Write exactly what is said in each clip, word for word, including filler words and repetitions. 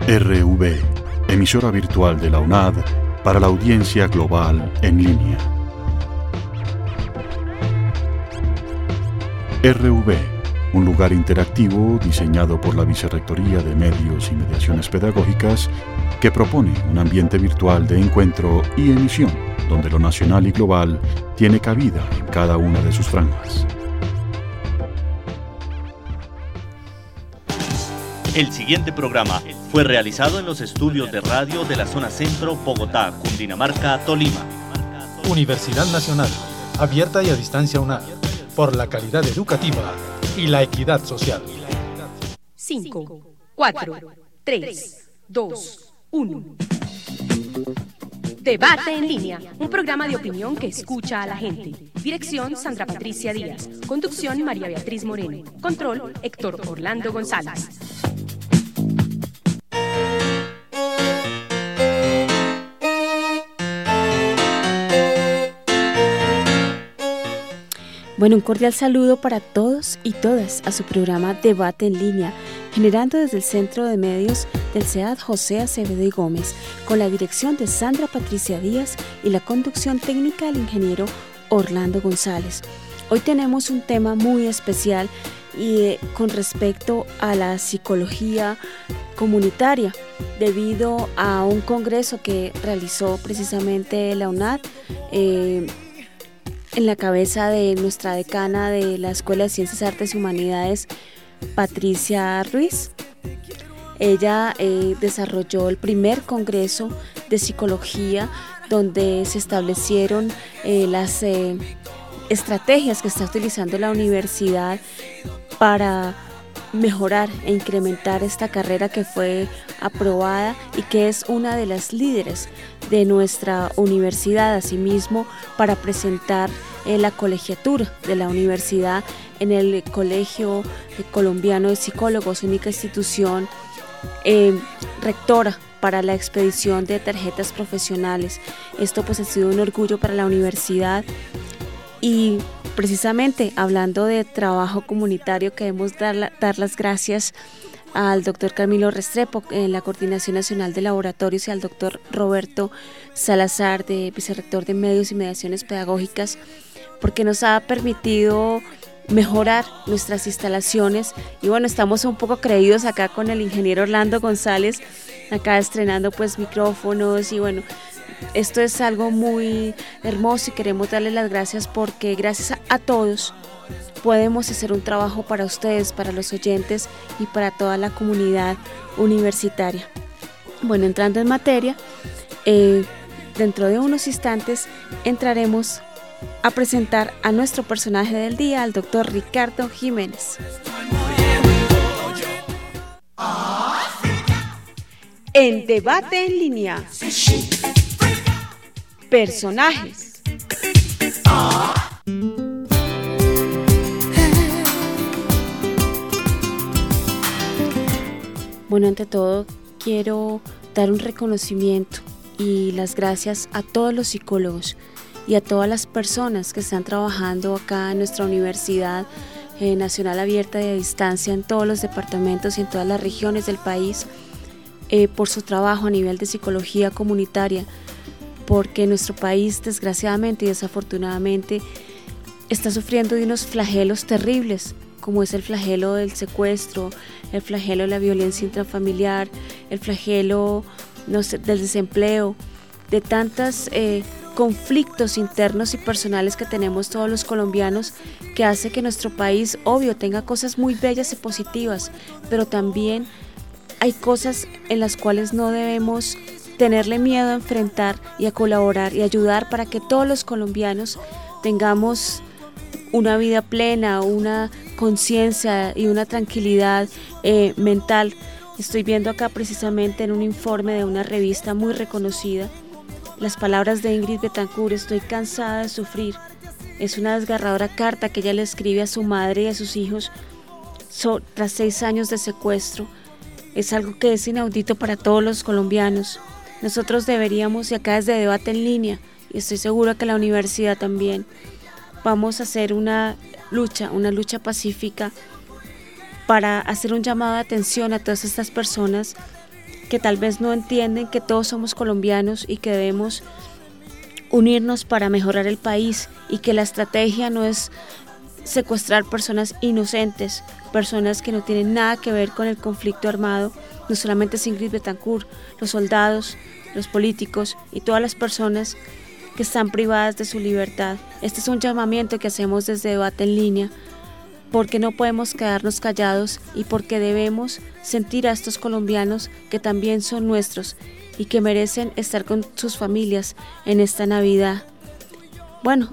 R V, emisora virtual de la UNAD para la audiencia global en línea. R V, un lugar interactivo diseñado por la Vicerrectoría de Medios y Mediaciones Pedagógicas que propone un ambiente virtual de encuentro y emisión donde lo nacional y global tiene cabida en cada una de sus franjas. El siguiente programa fue realizado en los estudios de radio de la zona centro, Bogotá, Cundinamarca, Tolima. Universidad Nacional, abierta y a distancia UNAD, por la calidad educativa y la equidad social. cinco, cuatro, tres, dos, uno. Debate en línea, un programa de opinión que escucha a la gente. Dirección Sandra Patricia Díaz. Conducción María Beatriz Moreno. Control Héctor Orlando González. Bueno, un cordial saludo para todos y todas a su programa Debate en Línea, generando desde el Centro de Medios del C E A D José Acevedo y Gómez, con la dirección de Sandra Patricia Díaz y la conducción técnica del ingeniero Orlando González. Hoy tenemos un tema muy especial y eh, con respecto a la psicología comunitaria, debido a un congreso que realizó precisamente la UNAD, eh, en la cabeza de nuestra decana de la Escuela de Ciencias, Artes y Humanidades, Patricia Ruiz. Ella eh, desarrolló el primer congreso de psicología donde se establecieron eh, las eh, estrategias que está utilizando la universidad para mejorar e incrementar esta carrera que fue aprobada y que es una de las líderes de nuestra universidad, asimismo para presentar eh, la colegiatura de la universidad en el Colegio Colombiano de Psicólogos, única institución eh, rectora para la expedición de tarjetas profesionales. Esto pues ha sido un orgullo para la universidad. Y precisamente hablando de trabajo comunitario, queremos dar, la, dar las gracias al doctor Camilo Restrepo en la Coordinación Nacional de Laboratorios y al doctor Roberto Salazar, de vicerrector de Medios y Mediaciones Pedagógicas, porque nos ha permitido mejorar nuestras instalaciones. Y bueno, estamos un poco creídos acá con el ingeniero Orlando González, acá estrenando pues micrófonos y bueno, esto es algo muy hermoso y queremos darles las gracias porque gracias a, a todos podemos hacer un trabajo para ustedes, para los oyentes y para toda la comunidad universitaria. Bueno, entrando en materia, eh, dentro de unos instantes entraremos a presentar a nuestro personaje del día, al doctor Ricardo Jiménez. En Debate en Línea. Personajes. Bueno, ante todo quiero dar un reconocimiento y las gracias a todos los psicólogos y a todas las personas que están trabajando acá en nuestra Universidad eh, Nacional Abierta y a Distancia en todos los departamentos y en todas las regiones del país eh, por su trabajo a nivel de psicología comunitaria, porque nuestro país desgraciadamente y desafortunadamente está sufriendo de unos flagelos terribles, como es el flagelo del secuestro, el flagelo de la violencia intrafamiliar, el flagelo no sé, del desempleo, de tantos eh, conflictos internos y personales que tenemos todos los colombianos, que hace que nuestro país, obvio, tenga cosas muy bellas y positivas, pero también hay cosas en las cuales no debemos tenerle miedo a enfrentar y a colaborar y ayudar para que todos los colombianos tengamos una vida plena, una conciencia y una tranquilidad eh, mental. Estoy viendo acá precisamente en un informe de una revista muy reconocida las palabras de Ingrid Betancourt: estoy cansada de sufrir. Es una desgarradora carta que ella le escribe a su madre y a sus hijos so, tras seis años de secuestro. Es algo que es inaudito para todos los colombianos. Nosotros deberíamos, y acá desde Debate en Línea, y estoy segura que la universidad también, vamos a hacer una lucha, una lucha pacífica para hacer un llamado de atención a todas estas personas que tal vez no entienden que todos somos colombianos y que debemos unirnos para mejorar el país, y que la estrategia no es secuestrar personas inocentes, personas que no tienen nada que ver con el conflicto armado, no solamente Ingrid Betancourt, los soldados, los políticos y todas las personas que están privadas de su libertad. Este es un llamamiento que hacemos desde Debate en Línea, porque no podemos quedarnos callados y porque debemos sentir a estos colombianos que también son nuestros y que merecen estar con sus familias en esta Navidad. Bueno,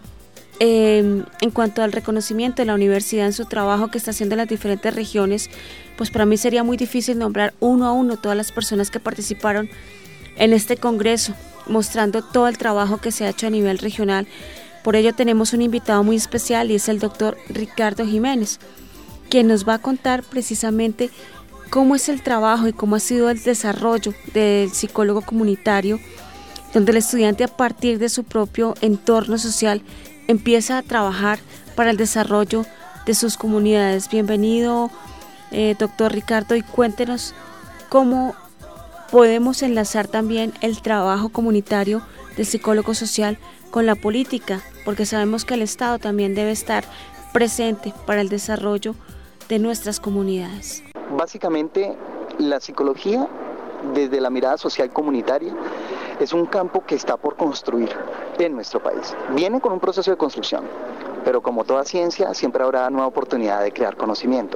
eh, en cuanto al reconocimiento de la universidad en su trabajo que está haciendo en las diferentes regiones, pues para mí sería muy difícil nombrar uno a uno todas las personas que participaron en este congreso, mostrando todo el trabajo que se ha hecho a nivel regional. Por ello tenemos un invitado muy especial y es el doctor Ricardo Jiménez, quien nos va a contar precisamente cómo es el trabajo y cómo ha sido el desarrollo del psicólogo comunitario, donde el estudiante a partir de su propio entorno social empieza a trabajar para el desarrollo de sus comunidades. Bienvenido, eh, doctor Ricardo, y cuéntenos cómo podemos enlazar también el trabajo comunitario del psicólogo social con la política, porque sabemos que el Estado también debe estar presente para el desarrollo de nuestras comunidades. Básicamente, la psicología, desde la mirada social comunitaria, es un campo que está por construir en nuestro país. Viene con un proceso de construcción, pero como toda ciencia, siempre habrá nueva oportunidad de crear conocimiento.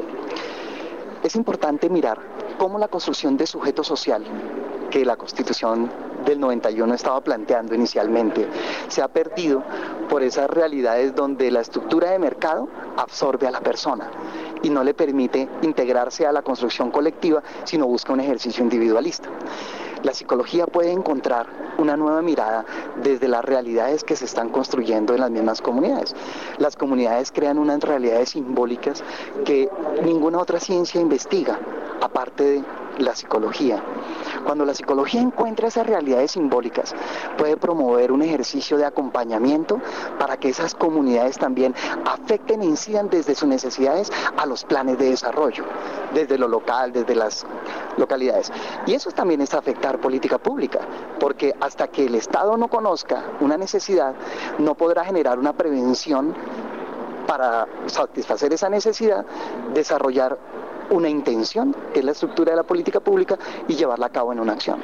Es importante mirar cómo la construcción de sujeto social, que la Constitución del noventa y uno estaba planteando inicialmente, se ha perdido por esas realidades donde la estructura de mercado absorbe a la persona y no le permite integrarse a la construcción colectiva, sino busca un ejercicio individualista. La psicología puede encontrar una nueva mirada desde las realidades que se están construyendo en las mismas comunidades. Las comunidades crean unas realidades simbólicas que ninguna otra ciencia investiga, aparte de la psicología. Cuando la psicología encuentra esas realidades simbólicas, puede promover un ejercicio de acompañamiento para que esas comunidades también afecten e incidan desde sus necesidades a los planes de desarrollo, desde lo local, desde las localidades. Y eso también es afectar política pública, porque hasta que el Estado no conozca una necesidad, no podrá generar una prevención para satisfacer esa necesidad, desarrollar una intención, que es la estructura de la política pública, y llevarla a cabo en una acción.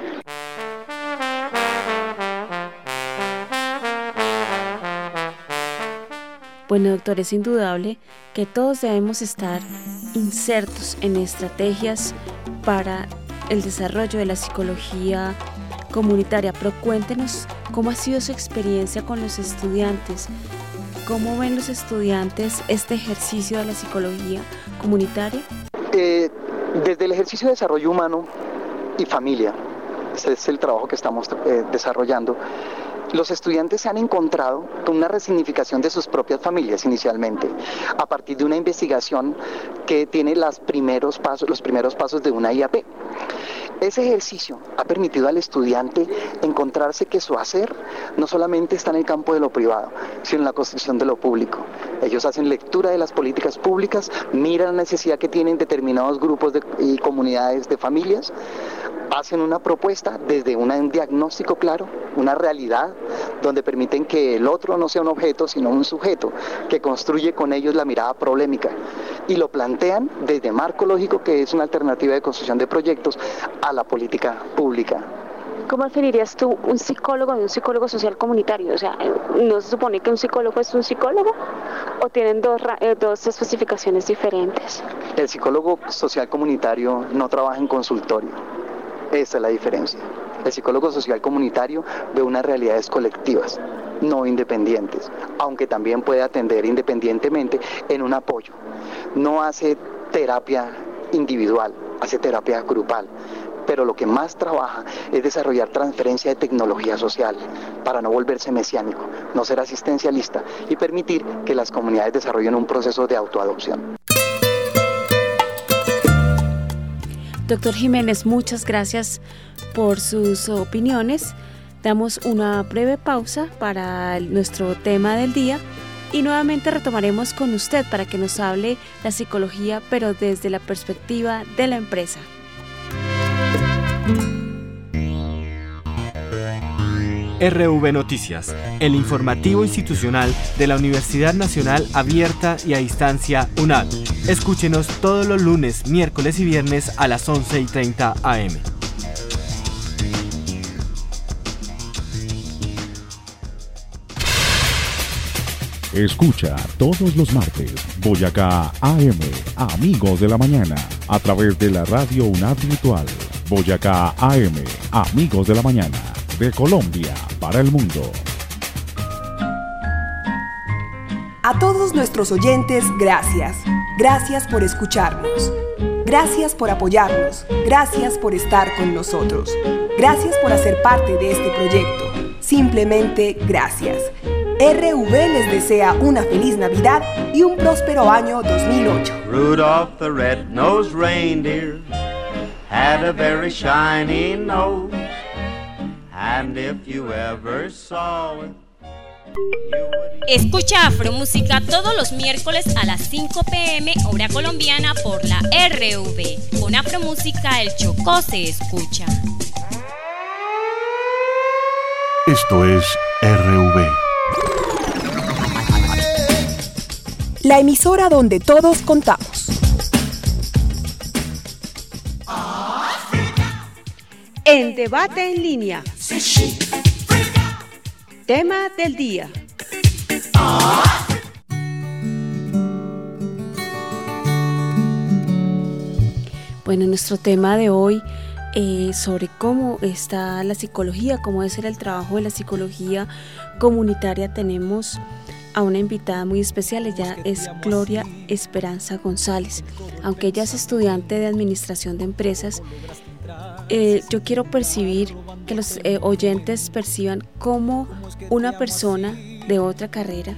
Bueno, doctor, es indudable que todos debemos estar insertos en estrategias para el desarrollo de la psicología comunitaria, pero cuéntenos cómo ha sido su experiencia con los estudiantes. ¿Cómo ven los estudiantes este ejercicio de la psicología comunitaria? Eh, desde el ejercicio de desarrollo humano y familia, ese es el trabajo que estamos eh, desarrollando, los estudiantes se han encontrado con una resignificación de sus propias familias inicialmente, a partir de una investigación que tiene los primeros pasos, los primeros pasos de una I A P. Ese ejercicio ha permitido al estudiante encontrarse que su hacer no solamente está en el campo de lo privado, sino en la construcción de lo público. Ellos hacen lectura de las políticas públicas, miran la necesidad que tienen determinados grupos de, y comunidades de familias, hacen una propuesta desde una, un diagnóstico claro, una realidad, donde permiten que el otro no sea un objeto, sino un sujeto, que construye con ellos la mirada problemática, y lo plantean desde marco lógico, que es una alternativa de construcción de proyectos, a la política pública. ¿Cómo definirías tú un psicólogo de un psicólogo social comunitario? O sea, ¿no se supone que un psicólogo es un psicólogo o tienen dos, dos especificaciones diferentes? El psicólogo social comunitario no trabaja en consultorio, esa es la diferencia. El psicólogo social comunitario ve unas realidades colectivas, no independientes, aunque también puede atender independientemente en un apoyo. No hace terapia individual, hace terapia grupal, pero lo que más trabaja es desarrollar transferencia de tecnología social para no volverse mesiánico, no ser asistencialista y permitir que las comunidades desarrollen un proceso de autoadopción. Doctor Jiménez, muchas gracias por sus opiniones. Damos una breve pausa para el, nuestro tema del día y nuevamente retomaremos con usted para que nos hable la psicología, pero desde la perspectiva de la empresa. R V Noticias, el informativo institucional de la Universidad Nacional Abierta y a Distancia UNAD. Escúchenos todos los lunes, miércoles y viernes a las once y treinta a eme. Escucha todos los martes Boyacá A M, Amigos de la Mañana, a través de la radio UNAD Virtual. Boyacá A M, Amigos de la Mañana, de Colombia para el mundo. A todos nuestros oyentes, gracias. Gracias por escucharnos. Gracias por apoyarnos. Gracias por estar con nosotros. Gracias por hacer parte de este proyecto. Simplemente gracias. R V les desea una feliz Navidad y un próspero año dos mil ocho. Rudolph the red-nosed reindeer had a very shiny nose, and if you ever saw it, escucha Afromúsica todos los miércoles a las cinco pe eme hora colombiana por la R V. Con Afromúsica el Chocó se escucha. Esto es R V. La emisora donde todos contamos. En Debate en Línea. Tema del día. Bueno, nuestro tema de hoy eh, sobre cómo está la psicología, cómo debe ser el trabajo de la psicología comunitaria, tenemos a una invitada muy especial. Ella es Gloria Esperanza González. Aunque ella es estudiante de Administración de Empresas, eh, yo quiero percibir que los eh, oyentes perciban cómo una persona de otra carrera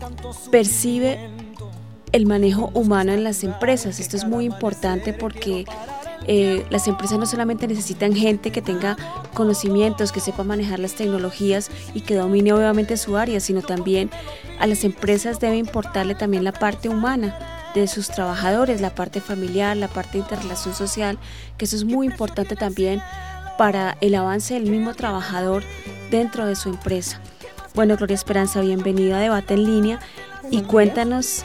percibe el manejo humano en las empresas. Esto es muy importante porque Eh, las empresas no solamente necesitan gente que tenga conocimientos, que sepa manejar las tecnologías y que domine obviamente su área, sino también a las empresas debe importarle también la parte humana de sus trabajadores, la parte familiar, la parte de interrelación social, que eso es muy importante también para el avance del mismo trabajador dentro de su empresa. Bueno, Gloria Esperanza, bienvenida a Debate en Línea y cuéntanos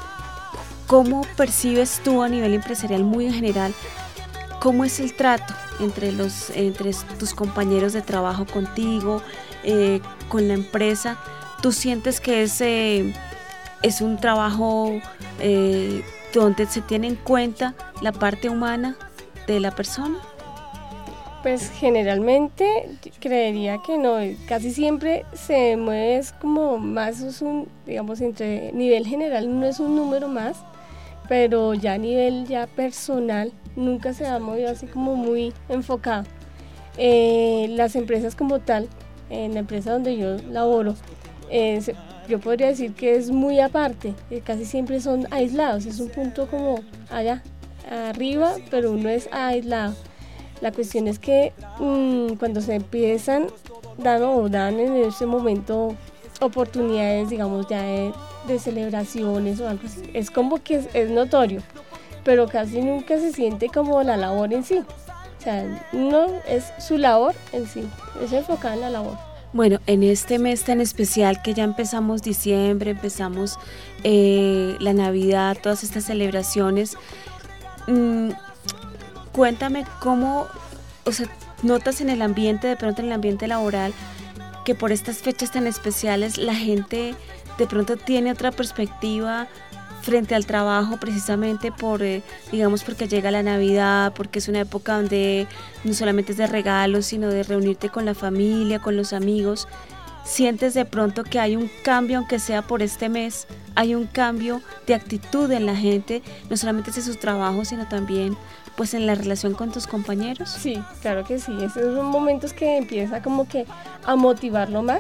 cómo percibes tú a nivel empresarial muy en general. ¿Cómo es el trato entre, los, entre tus compañeros de trabajo contigo, eh, con la empresa? ¿Tú sientes que es, eh, es un trabajo eh, donde se tiene en cuenta la parte humana de la persona? Pues generalmente creería que no, casi siempre se mueve es como más, es un, digamos, entre nivel general no es un número más, pero ya a nivel ya personal nunca se ha movido así como muy enfocado. Eh, las empresas como tal, en la empresa donde yo laboro, eh, se, yo podría decir que es muy aparte, eh, casi siempre son aislados, es un punto como allá, arriba, pero uno es aislado. La cuestión es que mmm, cuando se empiezan, dan o dan en ese momento oportunidades, digamos, ya de, de celebraciones o algo así, es como que es, es notorio, pero casi nunca se siente como la labor en sí. O sea, no es su labor en sí, es enfocada en la labor. Bueno, en este mes tan especial que ya empezamos diciembre, empezamos eh, la Navidad, todas estas celebraciones, mmm, cuéntame cómo, o sea, notas en el ambiente, de pronto en el ambiente laboral, que por estas fechas tan especiales la gente de pronto tiene otra perspectiva frente al trabajo, precisamente por, eh, digamos, porque llega la Navidad, porque es una época donde no solamente es de regalos, sino de reunirte con la familia, con los amigos. ¿Sientes de pronto que hay un cambio, aunque sea por este mes, hay un cambio de actitud en la gente, no solamente en su trabajo, sino también pues en la relación con tus compañeros? Sí, claro que sí, esos son momentos que empieza como que a motivarlo más,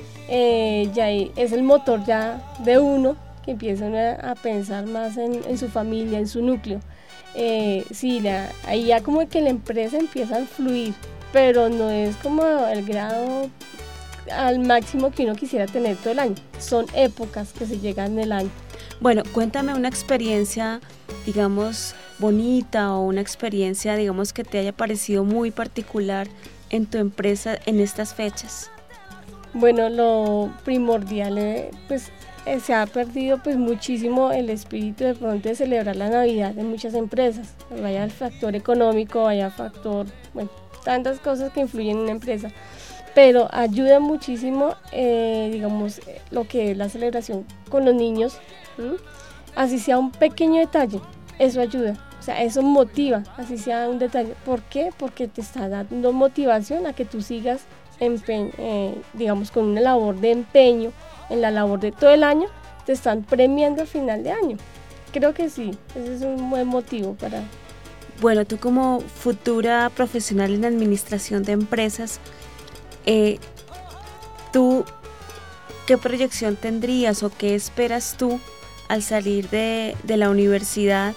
eh, ya es el motor ya de uno, que empiezan a, a pensar más en, en su familia, en su núcleo. Eh, sí, la, ahí ya como que la empresa empieza a fluir, pero no es como el grado al máximo que uno quisiera tener todo el año. Son épocas que se llegan en el año. Bueno, cuéntame una experiencia, digamos, bonita o una experiencia, digamos, que te haya parecido muy particular en tu empresa en estas fechas. Bueno, lo primordial, eh, pues eh, se ha perdido pues muchísimo el espíritu de pronto de celebrar la Navidad en muchas empresas. Vaya el factor económico, vaya factor, bueno, tantas cosas que influyen en una empresa. Pero ayuda muchísimo, eh, digamos, lo que es la celebración con los niños, ¿sí? Así sea un pequeño detalle, eso ayuda, o sea, eso motiva, así sea un detalle. ¿Por qué? Porque te está dando motivación a que tú sigas, empe- eh, digamos, con una labor de empeño, en la labor de todo el año, te están premiando al final de año. Creo que sí, ese es un buen motivo para... Bueno, tú como futura profesional en administración de empresas, Eh, ¿tú qué proyección tendrías o qué esperas tú al salir de, de la universidad?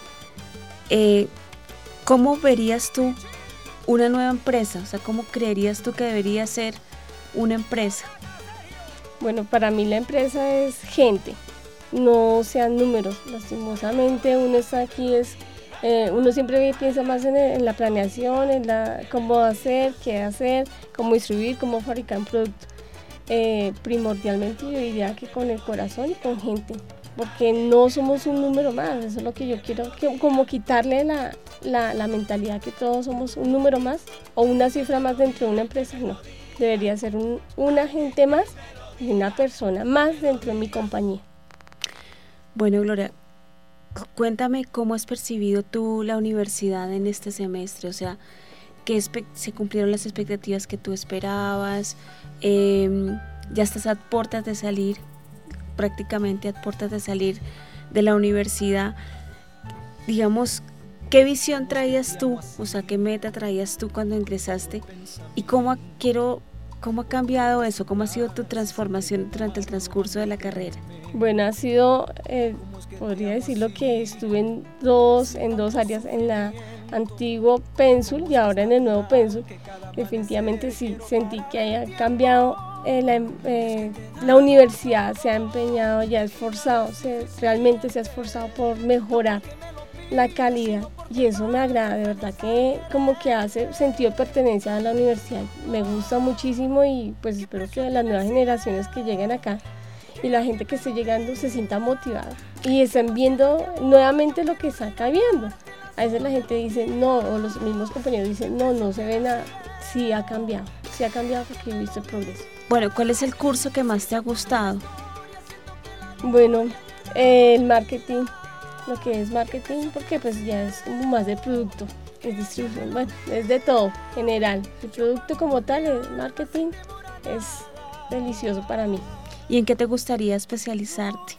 Eh, ¿Cómo verías tú una nueva empresa? O sea, ¿cómo creerías tú que debería ser una empresa? Bueno, para mí la empresa es gente, no sean números. Lastimosamente uno está aquí, es, eh, uno siempre piensa más en, en la planeación, en la, cómo hacer, qué hacer, cómo distribuir, cómo fabricar un producto. Eh, primordialmente yo diría que con el corazón y con gente, porque no somos un número más. Eso es lo que yo quiero, que, como quitarle la, la, la mentalidad que todos somos un número más o una cifra más dentro de una empresa. No, debería ser un, un agente más y una persona más dentro de mi compañía. Bueno, Gloria, cuéntame cómo has percibido tú la universidad en este semestre, o sea, que se cumplieron las expectativas que tú esperabas, eh, ya estás a puertas de salir, prácticamente a puertas de salir de la universidad. Digamos, ¿qué visión traías tú? O sea, ¿qué meta traías tú cuando ingresaste? ¿Y cómo ha, quiero, cómo ha cambiado eso? ¿Cómo ha sido tu transformación durante el transcurso de la carrera? Bueno, ha sido, eh, podría decirlo que estuve en dos, en dos áreas, en la antiguo Pensul y ahora en el nuevo Pensul. Definitivamente sí, sentí que haya cambiado, eh, la, eh, la universidad se ha empeñado, ya ha esforzado, se, realmente se ha esforzado por mejorar la calidad y eso me agrada, de verdad que como que hace sentido de pertenencia a la universidad, me gusta muchísimo y pues espero que las nuevas generaciones que lleguen acá y la gente que esté llegando se sienta motivada y estén viendo nuevamente lo que está cambiando. A veces la gente dice no, o los mismos compañeros dicen no, no se ve nada. Sí ha cambiado, sí ha cambiado porque he visto el progreso. Bueno, ¿cuál es el curso que más te ha gustado? Bueno, eh, el marketing, lo que es marketing, porque pues ya es como más de producto, es distribución, bueno, es de todo, general. El producto como tal, el marketing, es delicioso para mí. ¿Y en qué te gustaría especializarte?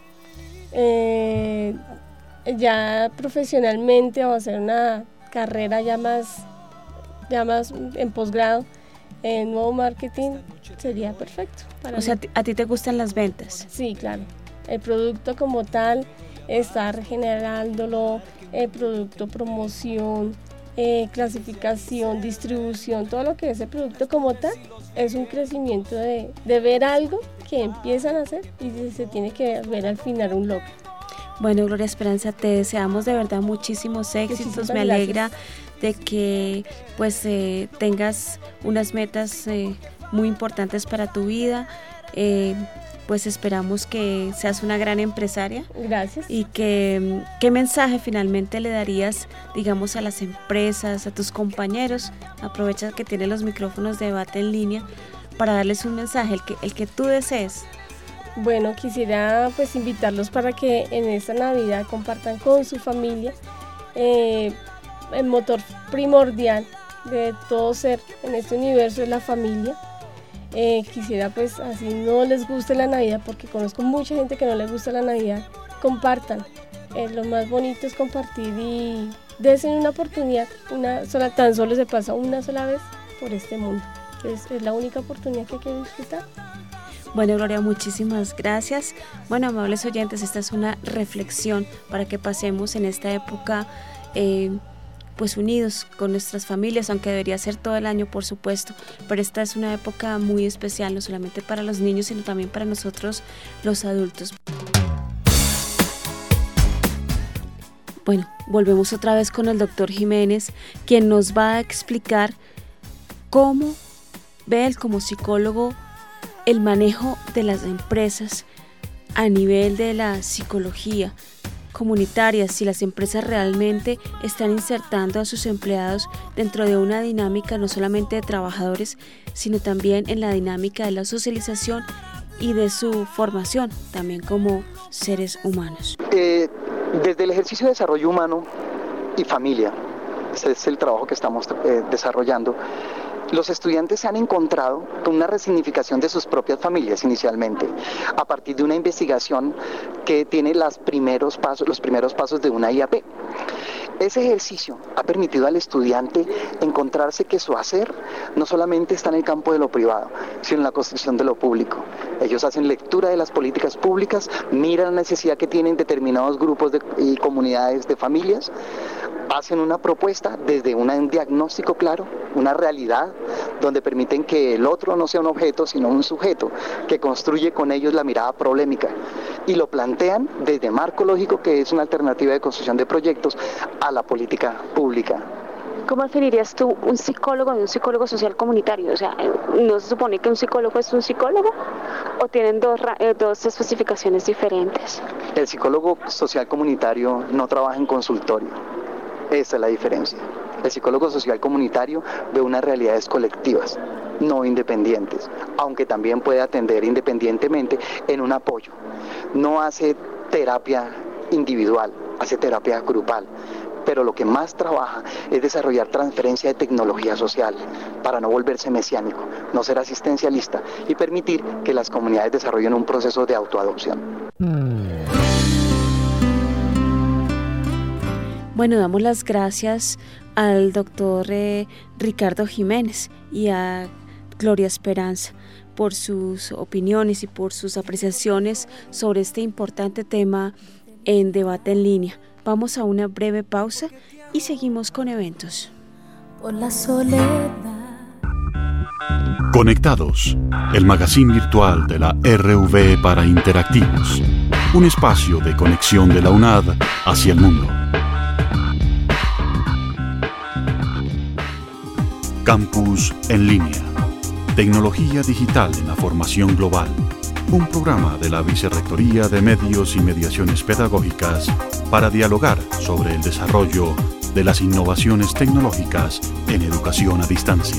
Eh, ya profesionalmente o hacer una carrera ya más, ya más en posgrado, en nuevo marketing sería perfecto para O mí. sea, ¿a ti te gustan las ventas? Sí, claro. El producto como tal, estar generándolo, el producto, promoción, eh, clasificación, distribución, todo lo que es el producto como tal, es un crecimiento de, de ver algo que empiezan a hacer y se tiene que ver al final un logro. Bueno, Gloria Esperanza, te deseamos de verdad muchísimos éxitos. Muchísimas Me alegra gracias. de que pues eh, tengas unas metas eh, muy importantes para tu vida. Eh, pues esperamos que seas una gran empresaria. Gracias. Y que qué mensaje finalmente le darías, digamos, a las empresas, a tus compañeros. Aprovecha que tienes los micrófonos de Debate en Línea para darles un mensaje, el que, el que tú desees. Bueno, quisiera pues invitarlos para que en esta Navidad compartan con su familia. Eh, el motor primordial de todo ser en este universo es la familia. Eh, quisiera pues así no les guste la Navidad, porque conozco mucha gente que no les gusta la Navidad, compartan. Eh, lo más bonito es compartir y desen una oportunidad, una sola, tan solo se pasa una sola vez por este mundo. Es, es la única oportunidad que hay que disfrutar. Bueno, Gloria, muchísimas gracias. Bueno, amables oyentes, esta es una reflexión para que pasemos en esta época eh, pues unidos con nuestras familias, aunque debería ser todo el año, por supuesto, pero esta es una época muy especial, no solamente para los niños, sino también para nosotros los adultos. Bueno, volvemos otra vez con el doctor Jiménez, quien nos va a explicar cómo ve él como psicólogo el manejo de las empresas a nivel de la psicología comunitaria, si las empresas realmente están insertando a sus empleados dentro de una dinámica no solamente de trabajadores, sino también en la dinámica de la socialización y de su formación, también como seres humanos. Eh, desde el ejercicio de desarrollo humano y familia, ese es el trabajo que estamos eh, desarrollando, los estudiantes se han encontrado con una resignificación de sus propias familias inicialmente, a partir de una investigación que tiene los primeros pasos, los primeros pasos de una I A P. Ese ejercicio ha permitido al estudiante encontrarse que su hacer no solamente está en el campo de lo privado, sino en la construcción de lo público. Ellos hacen lectura de las políticas públicas, miran la necesidad que tienen determinados grupos de, y comunidades de familias, hacen una propuesta desde una, un diagnóstico claro, una realidad, donde permiten que el otro no sea un objeto, sino un sujeto, que construye con ellos la mirada problemática, y lo plantean desde marco lógico, que es una alternativa de construcción de proyectos, a la política pública. ¿Cómo definirías tú un psicólogo de un psicólogo social comunitario? O sea, ¿no se supone que un psicólogo es un psicólogo o tienen dos, eh, dos especificaciones diferentes? El psicólogo social comunitario no trabaja en consultorio. Esa es la diferencia. El psicólogo social comunitario ve unas realidades colectivas, no independientes, aunque también puede atender independientemente en un apoyo. No hace terapia individual, hace terapia grupal, pero lo que más trabaja es desarrollar transferencia de tecnología social para no volverse mesiánico, no ser asistencialista y permitir que las comunidades desarrollen un proceso de autoadopción. Bueno, damos las gracias al doctor eh, Ricardo Jiménez y a Gloria Esperanza por sus opiniones y por sus apreciaciones sobre este importante tema en Debate en Línea. Vamos a una breve pausa y seguimos con eventos. Por la soledad. Conectados, el magazine virtual de la R V para interactivos. Un espacio de conexión de la UNAD hacia el mundo. Campus en línea. Tecnología digital en la formación global. Un programa de la Vicerrectoría de Medios y Mediaciones Pedagógicas para dialogar sobre el desarrollo de las innovaciones tecnológicas en educación a distancia.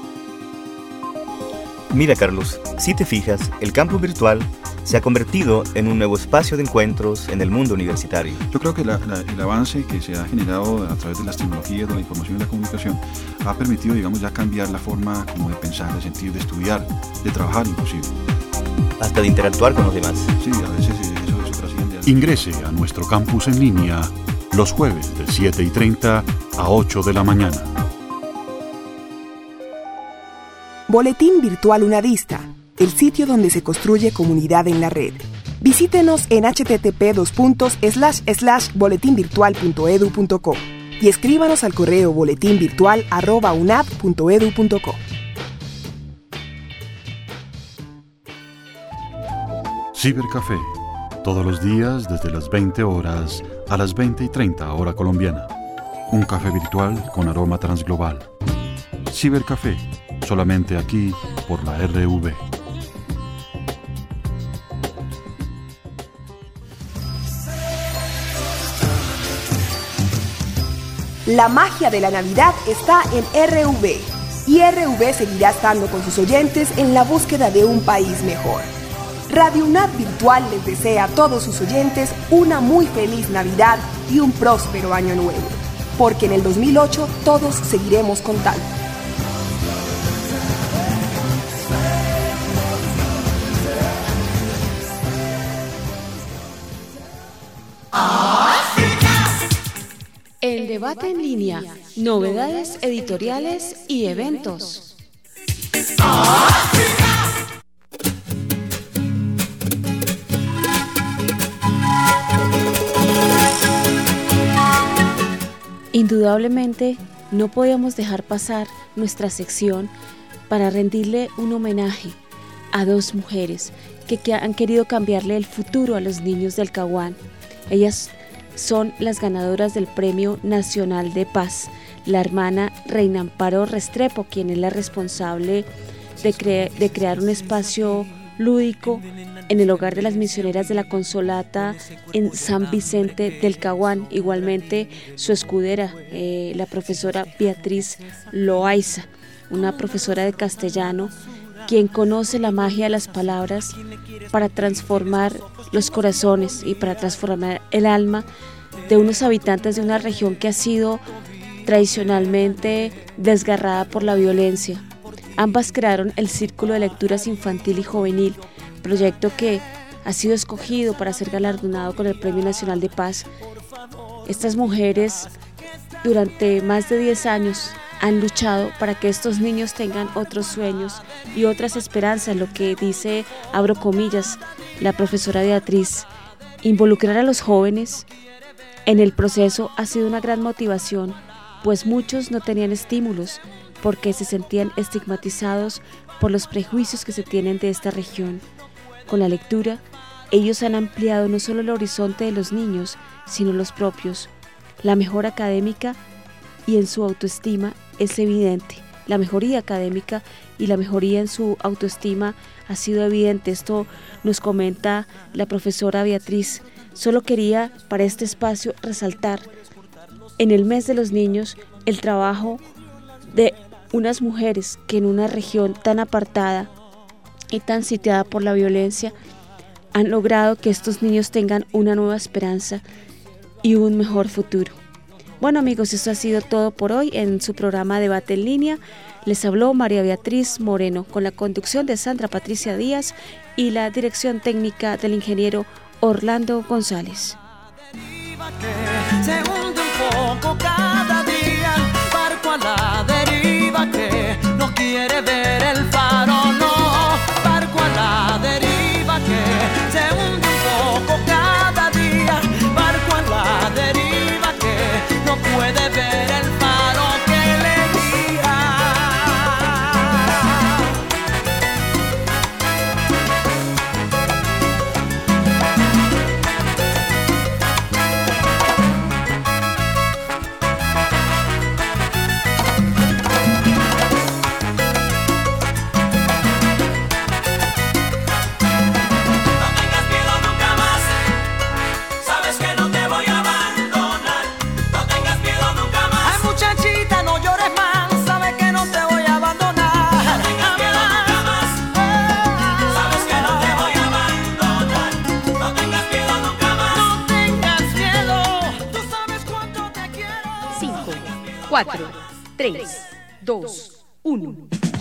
Mira, Carlos, si te fijas, el campus virtual se ha convertido en un nuevo espacio de encuentros en el mundo universitario. Yo creo que la, la, el avance que se ha generado a través de las tecnologías de la información y la comunicación ha permitido, digamos, ya cambiar la forma como de pensar, de sentir, de estudiar, de trabajar inclusive. Hasta de interactuar con los demás. Sí, a veces eso, eso trasciende. Ingrese a nuestro campus en línea los jueves de siete y treinta a ocho de la mañana. Boletín Virtual Unadista, el sitio donde se construye comunidad en la red. Visítenos en h t t p dos puntos slash slash boletín virtual punto edu punto co y escríbanos al correo boletinvirtual arroba unad punto edu punto co. Cibercafé, todos los días desde las veinte horas a las veinte y treinta hora colombiana. Un café virtual con aroma transglobal. Cibercafé, solamente aquí por la R V. La magia de la Navidad está en R V y R V seguirá estando con sus oyentes en la búsqueda de un país mejor. Radio UNAD Virtual les desea a todos sus oyentes una muy feliz Navidad y un próspero año nuevo, porque en el dos mil ocho todos seguiremos contando. El debate en línea, novedades editoriales y eventos. Indudablemente, no podíamos dejar pasar nuestra sección para rendirle un homenaje a dos mujeres que, que han querido cambiarle el futuro a los niños del Caguán. Ellas son las ganadoras del Premio Nacional de Paz, la hermana Reina Amparo Restrepo, quien es la responsable de, cre- de crear un espacio lúdico en el hogar de las misioneras de la Consolata en San Vicente del Caguán. Igualmente su escudera, eh, la profesora Beatriz Loaiza, una profesora de castellano, quien conoce la magia de las palabras para transformar los corazones y para transformar el alma de unos habitantes de una región que ha sido tradicionalmente desgarrada por la violencia. Ambas crearon el Círculo de Lecturas Infantil y Juvenil, proyecto que ha sido escogido para ser galardonado con el Premio Nacional de Paz. Estas mujeres durante más de diez años han luchado para que estos niños tengan otros sueños y otras esperanzas, lo que dice, abro comillas, la profesora Beatriz. Involucrar a los jóvenes en el proceso ha sido una gran motivación, pues muchos no tenían estímulos porque se sentían estigmatizados por los prejuicios que se tienen de esta región. Con la lectura, ellos han ampliado no solo el horizonte de los niños, sino los propios. La mejora académica y en su autoestima es evidente. La mejoría académica y la mejoría en su autoestima ha sido evidente. Esto nos comenta la profesora Beatriz. Solo quería para este espacio resaltar en el mes de los niños el trabajo de unas mujeres que en una región tan apartada y tan sitiada por la violencia han logrado que estos niños tengan una nueva esperanza y un mejor futuro. Bueno amigos, eso ha sido todo por hoy en su programa Debate en Línea. Les habló María Beatriz Moreno con la conducción de Sandra Patricia Díaz y la dirección técnica del ingeniero Orlando González. Se hunde un poco cada día, barco a la deriva que no quiere ver el faro, no, barco a la deriva que se hunde un poco cada día, barco a la deriva que no puede ver el faro que le guía. cuatro, tres, dos, uno.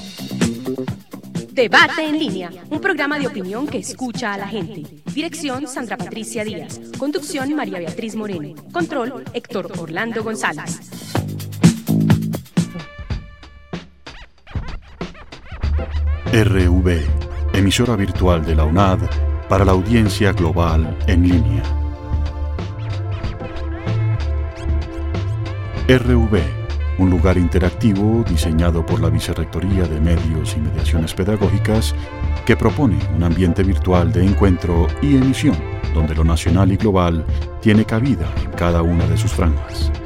Debate en línea, un programa de opinión que escucha a la gente. Dirección Sandra Patricia Díaz. Conducción María Beatriz Moreno. Control Héctor Orlando González. R V, emisora virtual de la UNAD para la audiencia global en línea. R V, un lugar interactivo diseñado por la Vicerrectoría de Medios y Mediaciones Pedagógicas que propone un ambiente virtual de encuentro y emisión donde lo nacional y global tiene cabida en cada una de sus franjas.